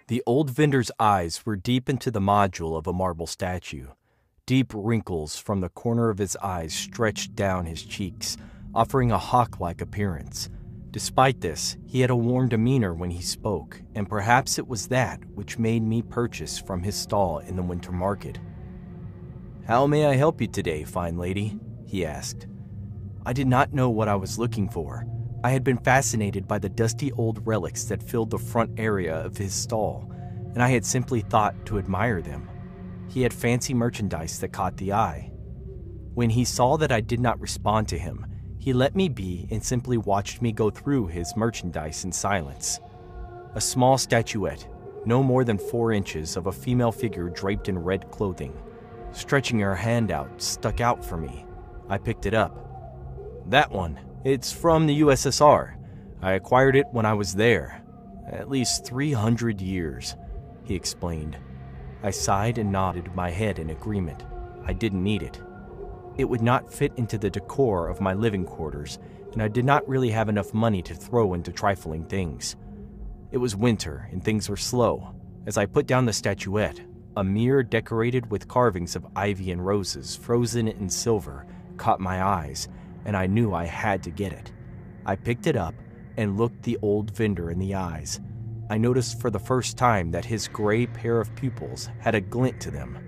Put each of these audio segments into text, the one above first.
The old vendor's eyes were deep into the module of a marble statue. Deep wrinkles from the corner of his eyes stretched down his cheeks, offering a hawk-like appearance. Despite this, he had a warm demeanor when he spoke, and perhaps it was that which made me purchase from his stall in the winter market. "How may I help you today, fine lady?" he asked. I did not know what I was looking for. I had been fascinated by the dusty old relics that filled the front area of his stall, and I had simply thought to admire them. He had fancy merchandise that caught the eye. When he saw that I did not respond to him, he let me be and simply watched me go through his merchandise in silence. A small statuette, no more than 4 inches, of a female figure draped in red clothing, stretching her hand out, stuck out for me. I picked it up. "That one. It's from the USSR. I acquired it when I was there. At least 300 years, he explained. I sighed and nodded my head in agreement. I didn't need it. It would not fit into the decor of my living quarters, and I did not really have enough money to throw into trifling things. It was winter, and things were slow. As I put down the statuette, a mirror decorated with carvings of ivy and roses, frozen in silver, caught my eyes, and I knew I had to get it. I picked it up and looked the old vendor in the eyes. I noticed for the first time that his gray pair of pupils had a glint to them.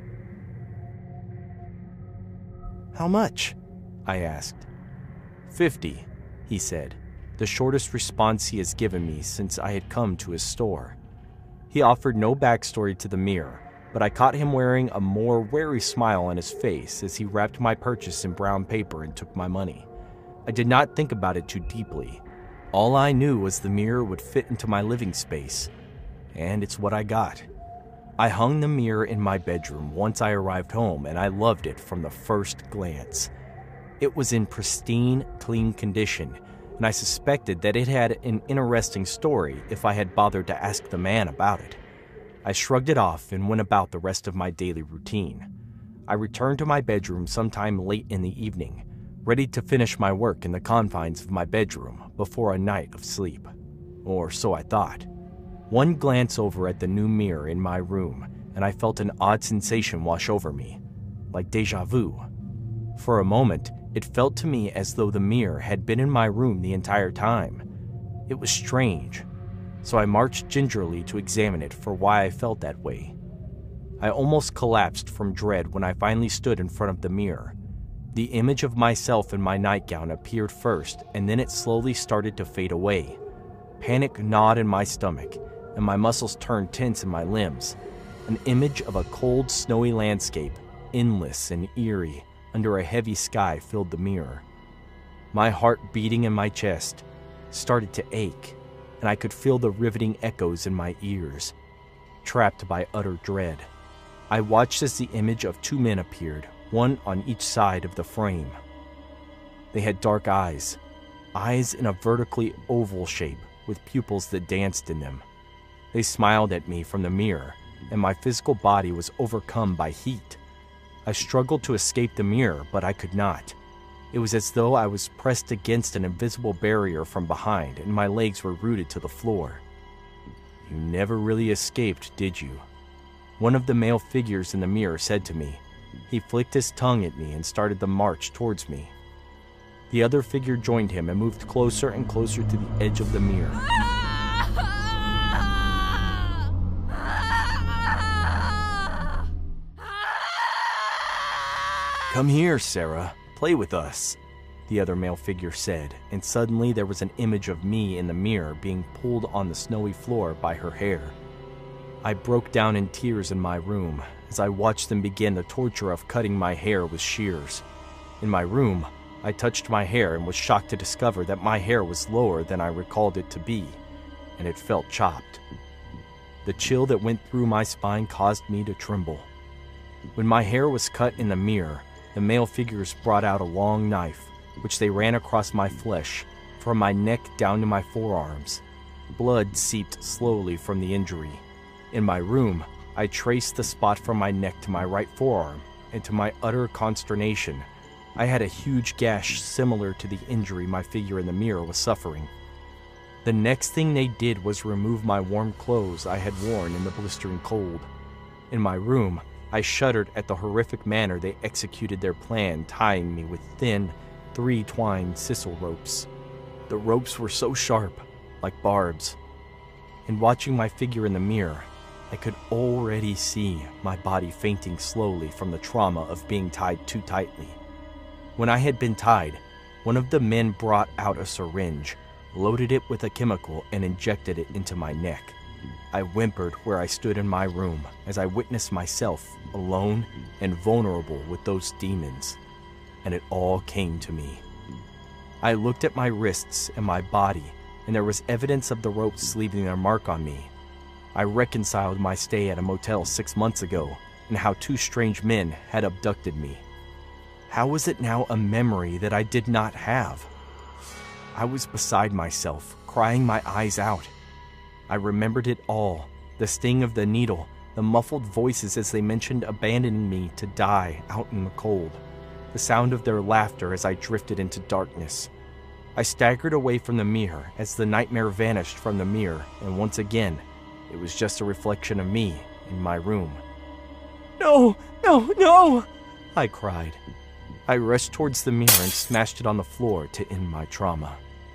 "How much?" I asked. "50, he said, the shortest response he has given me since I had come to his store. He offered no backstory to the mirror, but I caught him wearing a more wary smile on his face as he wrapped my purchase in brown paper and took my money. I did not think about it too deeply. All I knew was the mirror would fit into my living space, and it's what I got. I hung the mirror in my bedroom once I arrived home, and I loved it from the first glance. It was in pristine, clean condition, and I suspected that it had an interesting story if I had bothered to ask the man about it. I shrugged it off and went about the rest of my daily routine. I returned to my bedroom sometime late in the evening, ready to finish my work in the confines of my bedroom before a night of sleep. Or so I thought. One glance over at the new mirror in my room, and I felt an odd sensation wash over me, like déjà vu. For a moment, it felt to me as though the mirror had been in my room the entire time. It was strange, so I marched gingerly to examine it for why I felt that way. I almost collapsed from dread when I finally stood in front of the mirror. The image of myself in my nightgown appeared first, and then it slowly started to fade away. Panic gnawed in my stomach, and my muscles turned tense in my limbs. An image of a cold, snowy landscape, endless and eerie, under a heavy sky filled the mirror. My heart beating in my chest started to ache, and I could feel the riveting echoes in my ears. Trapped by utter dread, I watched as the image of 2 men appeared, one on each side of the frame. They had dark eyes in a vertically oval shape with pupils that danced in them. They smiled at me from the mirror, and my physical body was overcome by heat. I struggled to escape the mirror, but I could not. It was as though I was pressed against an invisible barrier from behind, and my legs were rooted to the floor. "You never really escaped, did you?" One of the male figures in the mirror said to me. He flicked his tongue at me and started the march towards me. The other figure joined him and moved closer and closer to the edge of the mirror. "Come here, Sarah. Play with us," the other male figure said, and suddenly there was an image of me in the mirror being pulled on the snowy floor by her hair. I broke down in tears in my room as I watched them begin the torture of cutting my hair with shears. In my room, I touched my hair and was shocked to discover that my hair was lower than I recalled it to be, and it felt chopped. The chill that went through my spine caused me to tremble. When my hair was cut in the mirror, the male figures brought out a long knife, which they ran across my flesh, from my neck down to my forearms. Blood seeped slowly from the injury. In my room, I traced the spot from my neck to my right forearm, and to my utter consternation, I had a huge gash similar to the injury my figure in the mirror was suffering. The next thing they did was remove my warm clothes I had worn in the blistering cold. In my room, I shuddered at the horrific manner they executed their plan, tying me with thin, 3-twined sisal ropes. The ropes were so sharp, like barbs. And watching my figure in the mirror, I could already see my body fainting slowly from the trauma of being tied too tightly. When I had been tied, one of the men brought out a syringe, loaded it with a chemical, and injected it into my neck. I whimpered where I stood in my room as I witnessed myself alone and vulnerable with those demons, and it all came to me. I looked at my wrists and my body, and there was evidence of the ropes leaving their mark on me. I reconciled my stay at a motel 6 months ago and how 2 strange men had abducted me. How was it now a memory that I did not have? I was beside myself, crying my eyes out. I remembered it all, the sting of the needle, the muffled voices as they mentioned abandoning me to die out in the cold, the sound of their laughter as I drifted into darkness. I staggered away from the mirror as the nightmare vanished from the mirror, and once again, it was just a reflection of me in my room. "No, no, no!" I cried. I rushed towards the mirror and smashed it on the floor to end my trauma.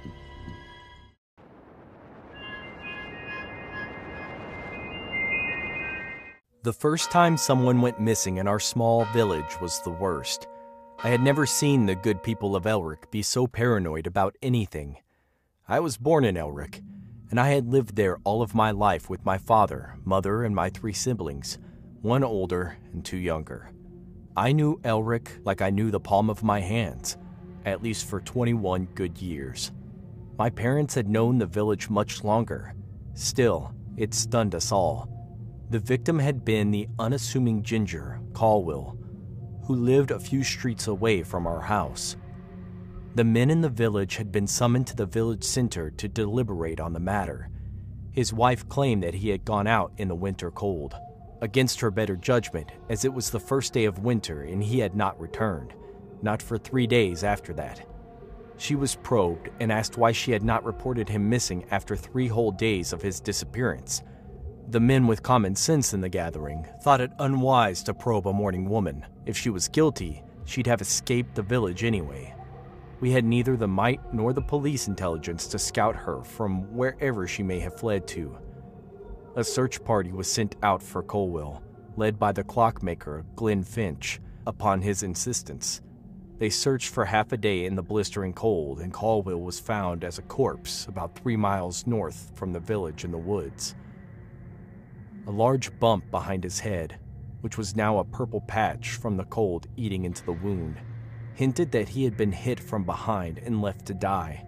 The first time someone went missing in our small village was the worst. I had never seen the good people of Elric be so paranoid about anything. I was born in Elric, and I had lived there all of my life with my father, mother, and my 3 siblings, 1 older and 2 younger. I knew Elric like I knew the palm of my hands, at least for 21 good years. My parents had known the village much longer. Still, it stunned us all. The victim had been the unassuming ginger, Caldwell, who lived a few streets away from our house. The men in the village had been summoned to the village center to deliberate on the matter. His wife claimed that he had gone out in the winter cold, against her better judgment, as it was the first day of winter and he had not returned, not for 3 days after that. She was probed and asked why she had not reported him missing after 3 whole days of his disappearance. The men with common sense in the gathering thought it unwise to probe a mourning woman. If she was guilty, she'd have escaped the village anyway. We had neither the might nor the police intelligence to scout her from wherever she may have fled to. A search party was sent out for Caldwell, led by the clockmaker Glenn Finch, upon his insistence. They searched for half a day in the blistering cold, and Caldwell was found as a corpse about 3 miles north from the village in the woods. A large bump behind his head, which was now a purple patch from the cold eating into the wound, hinted that he had been hit from behind and left to die.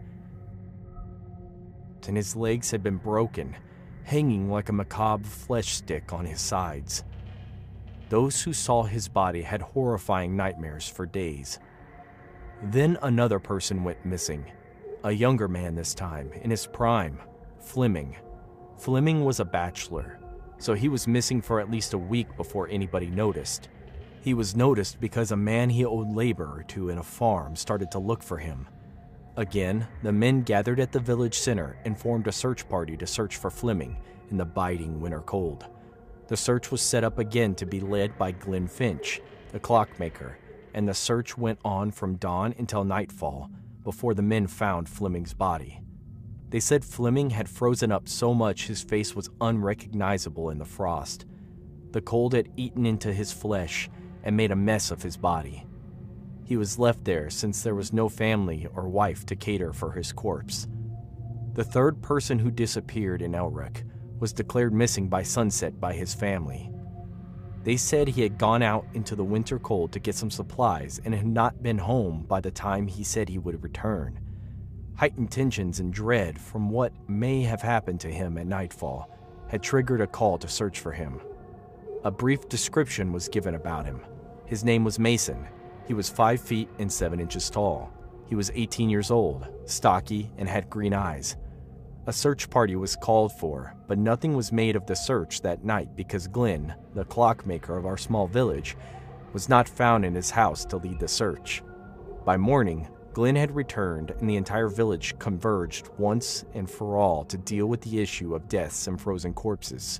And his legs had been broken, hanging like a macabre flesh stick on his sides. Those who saw his body had horrifying nightmares for days. Then another person went missing, a younger man this time, in his prime, Fleming. Fleming was a bachelor, so he was missing for at least a week before anybody noticed. He was noticed because a man he owed labor to in a farm started to look for him. Again, the men gathered at the village center and formed a search party to search for Fleming in the biting winter cold. The search was set up again to be led by Glenn Finch, the clockmaker, and the search went on from dawn until nightfall before the men found Fleming's body. They said Fleming had frozen up so much his face was unrecognizable in the frost. The cold had eaten into his flesh and made a mess of his body. He was left there since there was no family or wife to cater for his corpse. The third person who disappeared in Elric was declared missing by sunset by his family. They said he had gone out into the winter cold to get some supplies and had not been home by the time he said he would return. Heightened tensions and dread from what may have happened to him at nightfall had triggered a call to search for him. A brief description was given about him. His name was Mason. He was 5 feet and 7 inches tall. He was 18 years old, stocky, and had green eyes. A search party was called for, but nothing was made of the search that night because Glenn, the clockmaker of our small village, was not found in his house to lead the search. By morning, Glenn had returned, and the entire village converged once and for all to deal with the issue of deaths and frozen corpses.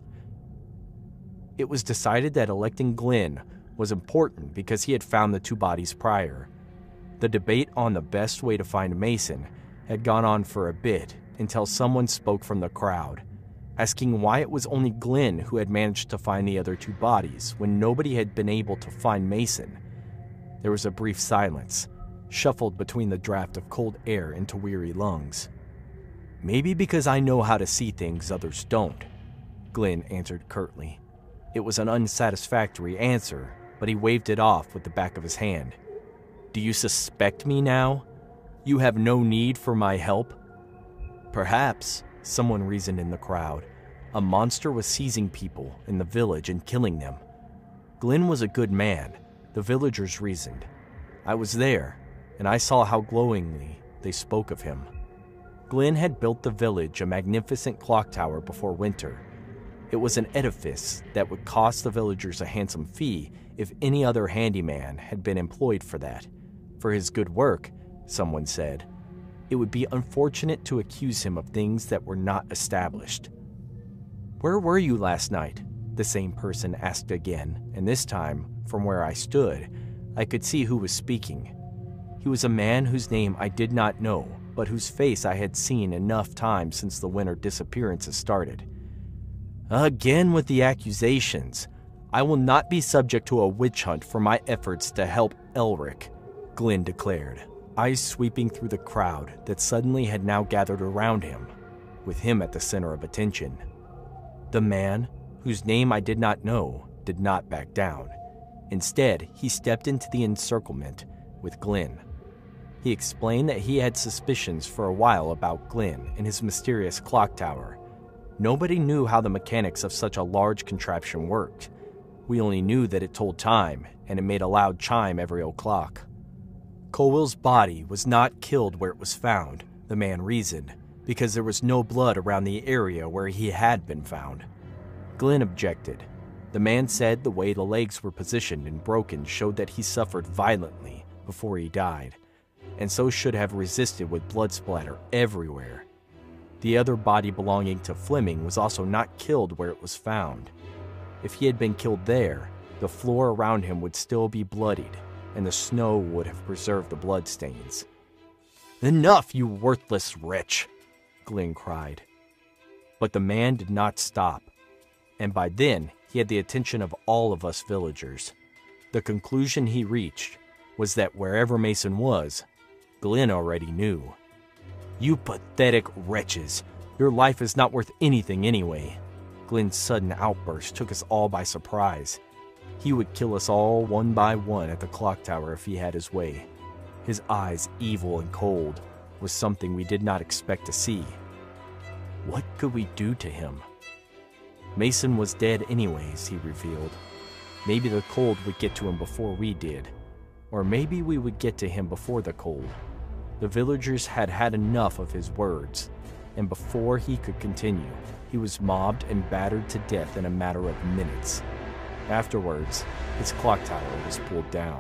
It was decided that electing Glenn was important because he had found the two bodies prior. The debate on the best way to find Mason had gone on for a bit until someone spoke from the crowd, asking why it was only Glenn who had managed to find the other two bodies when nobody had been able to find Mason. There was a brief silence, shuffled between the draft of cold air into weary lungs. "Maybe because I know how to see things others don't," Glenn answered curtly. It was an unsatisfactory answer, but he waved it off with the back of his hand. "Do you suspect me now? You have no need for my help?" "Perhaps," someone reasoned in the crowd, "a monster was seizing people in the village and killing them." Glenn was a good man, the villagers reasoned. I was there, and I saw how glowingly they spoke of him. Glenn had built the village a magnificent clock tower before winter. It was an edifice that would cost the villagers a handsome fee if any other handyman had been employed for that. For his good work, someone said. It would be unfortunate to accuse him of things that were not established. "Where were you last night?" the same person asked again, and this time, from where I stood, I could see who was speaking. He was a man whose name I did not know, but whose face I had seen enough times since the winter disappearances started. "Again with the accusations. I will not be subject to a witch hunt for my efforts to help Elric," Glenn declared, eyes sweeping through the crowd that suddenly had now gathered around him, with him at the center of attention. The man, whose name I did not know, did not back down. Instead, he stepped into the encirclement with Glenn. He explained that he had suspicions for a while about Glenn and his mysterious clock tower. Nobody knew how the mechanics of such a large contraption worked. We only knew that it told time, and it made a loud chime every o'clock. Colwell's body was not killed where it was found, the man reasoned, because there was no blood around the area where he had been found. Glenn objected. The man said the way the legs were positioned and broken showed that he suffered violently before he died, and so should have resisted with blood splatter everywhere. The other body belonging to Fleming was also not killed where it was found. If he had been killed there, the floor around him would still be bloodied, and the snow would have preserved the bloodstains. "Enough, you worthless wretch!" Glenn cried. But the man did not stop, and by then he had the attention of all of us villagers. The conclusion he reached was that wherever Mason was, Glenn already knew. "You pathetic wretches! Your life is not worth anything anyway." Glenn's sudden outburst took us all by surprise. He would kill us all one by one at the clock tower if he had his way. His eyes, evil and cold, was something we did not expect to see. What could we do to him? Mason was dead anyways, he revealed. Maybe the cold would get to him before we did. Or maybe we would get to him before the cold. The villagers had had enough of his words, and before he could continue, he was mobbed and battered to death in a matter of minutes. Afterwards, his clock tower was pulled down.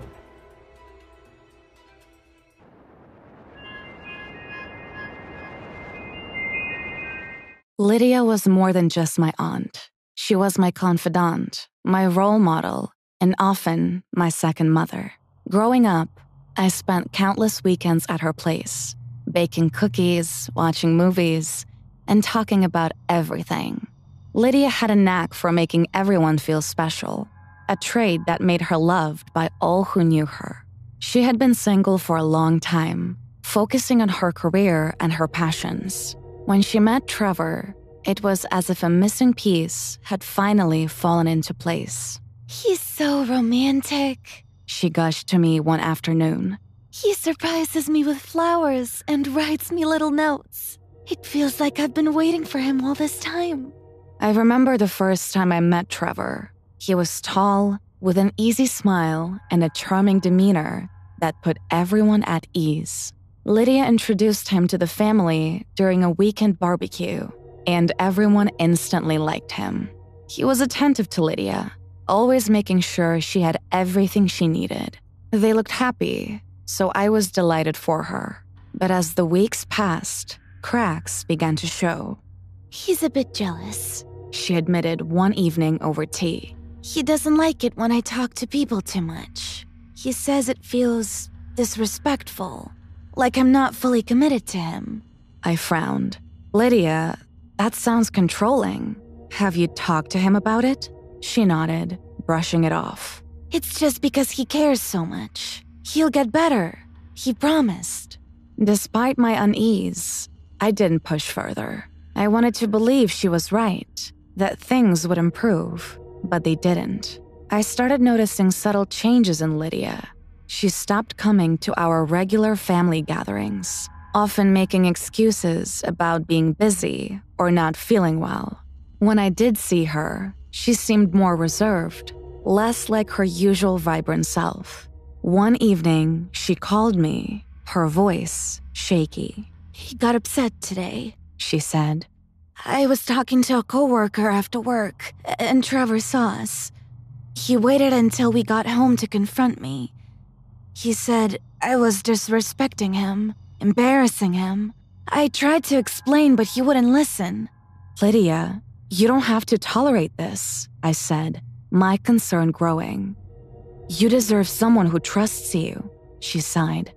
Lydia was more than just my aunt. She was my confidant, my role model, and often my second mother. Growing up, I spent countless weekends at her place, baking cookies, watching movies, and talking about everything. Lydia had a knack for making everyone feel special, a trait that made her loved by all who knew her. She had been single for a long time, focusing on her career and her passions. When she met Trevor, it was as if a missing piece had finally fallen into place. "He's so romantic," she gushed to me one afternoon. "He surprises me with flowers and writes me little notes. It feels like I've been waiting for him all this time." I remember the first time I met Trevor. He was tall, with an easy smile and a charming demeanor that put everyone at ease. Lydia introduced him to the family during a weekend barbecue, and everyone instantly liked him. He was attentive to Lydia, always making sure she had everything she needed. They looked happy, so I was delighted for her. But as the weeks passed, cracks began to show. He's a bit jealous, she admitted one evening over tea. He doesn't like it when I talk to people too much. He says it feels disrespectful, like I'm not fully committed to him. I frowned. Lydia, that sounds controlling. Have you talked to him about it? She nodded, brushing it off. It's just because he cares so much. He'll get better. He promised. Despite my unease, I didn't push further. I wanted to believe she was right, that things would improve, but they didn't. I started noticing subtle changes in Lydia. She stopped coming to our regular family gatherings, often making excuses about being busy or not feeling well. When I did see her, she seemed more reserved, less like her usual vibrant self. One evening, she called me, her voice shaky. He got upset today, she said. I was talking to a coworker after work, and Trevor saw us. He waited until we got home to confront me. He said I was disrespecting him, embarrassing him. I tried to explain, but he wouldn't listen. Lydia, you don't have to tolerate this, I said, my concern growing. You deserve someone who trusts you, she sighed.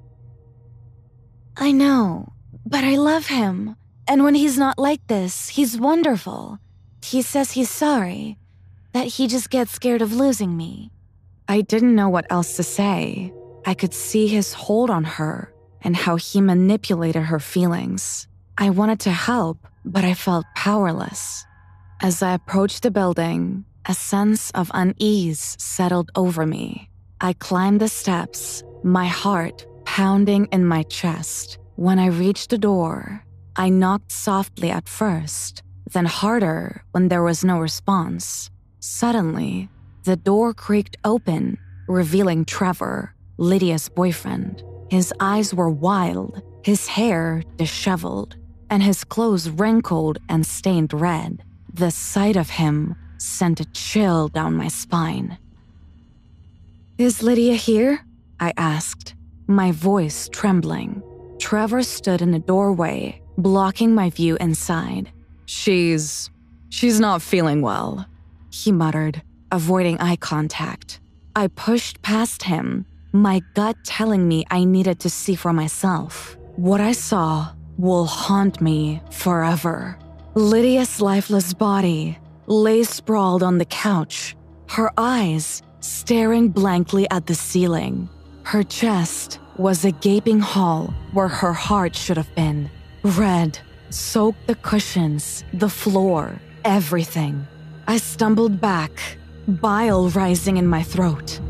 I know, but I love him. And when he's not like this, he's wonderful. He says he's sorry, that he just gets scared of losing me. I didn't know what else to say. I could see his hold on her and how he manipulated her feelings. I wanted to help, but I felt powerless. As I approached the building, a sense of unease settled over me. I climbed the steps, my heart pounding in my chest. When I reached the door, I knocked softly at first, then harder when there was no response. Suddenly, the door creaked open, revealing Trevor, Lydia's boyfriend. His eyes were wild, his hair disheveled, and his clothes wrinkled and stained red. The sight of him sent a chill down my spine. "Is Lydia here?" I asked, my voice trembling. Trevor stood in the doorway, blocking my view inside. She's not feeling well," he muttered, avoiding eye contact. I pushed past him, my gut telling me I needed to see for myself. What I saw will haunt me forever. Lydia's lifeless body lay sprawled on the couch, her eyes staring blankly at the ceiling. Her chest was a gaping hole where her heart should have been. Red soaked the cushions, the floor, everything. I stumbled back, bile rising in my throat.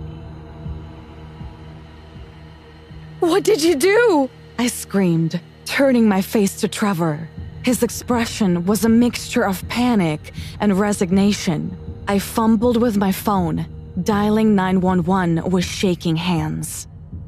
"What did you do?" I screamed, turning my face to Trevor. His expression was a mixture of panic and resignation. I fumbled with my phone, dialing 911 with shaking hands.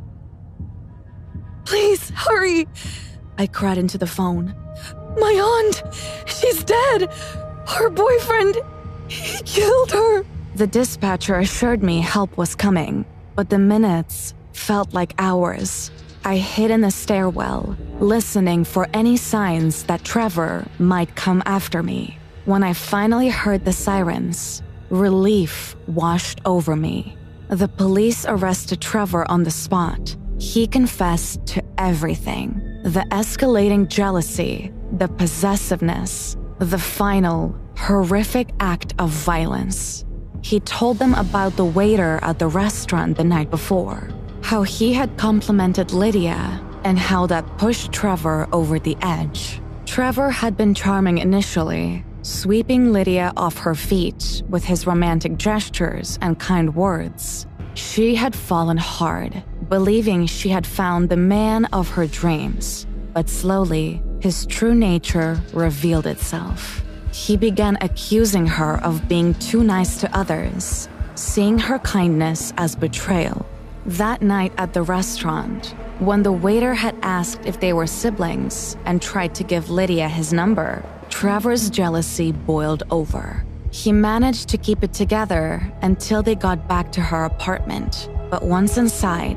"Please, hurry!" I cried into the phone. "My aunt! She's dead! Her boyfriend! He killed her!" The dispatcher assured me help was coming, but the minutes felt like hours. I hid in the stairwell, listening for any signs that Trevor might come after me. When I finally heard the sirens, relief washed over me. The police arrested Trevor on the spot. He confessed to everything. The escalating jealousy, the possessiveness, the final, horrific act of violence. He told them about the waiter at the restaurant the night before, how he had complimented Lydia, and how that pushed Trevor over the edge. Trevor had been charming initially, sweeping Lydia off her feet with his romantic gestures and kind words. She had fallen hard, believing she had found the man of her dreams. But slowly, his true nature revealed itself. He began accusing her of being too nice to others, seeing her kindness as betrayal. That night at the restaurant, when the waiter had asked if they were siblings and tried to give Lydia his number, Trevor's jealousy boiled over. He managed to keep it together until they got back to her apartment. But once inside,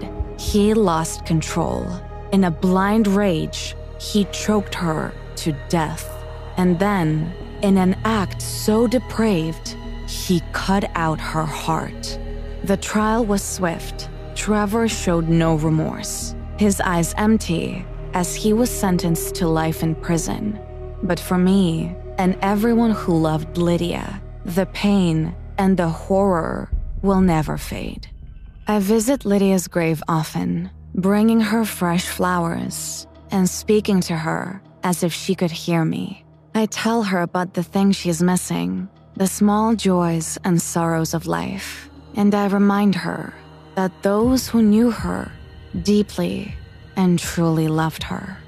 He lost control. In a blind rage, he choked her to death. And then, in an act so depraved, he cut out her heart. The trial was swift. Trevor showed no remorse, his eyes empty, as he was sentenced to life in prison. But for me, and everyone who loved Lydia, the pain and the horror will never fade. I visit Lydia's grave often, bringing her fresh flowers and speaking to her as if she could hear me. I tell her about the things she's missing, the small joys and sorrows of life, and I remind her that those who knew her deeply and truly loved her.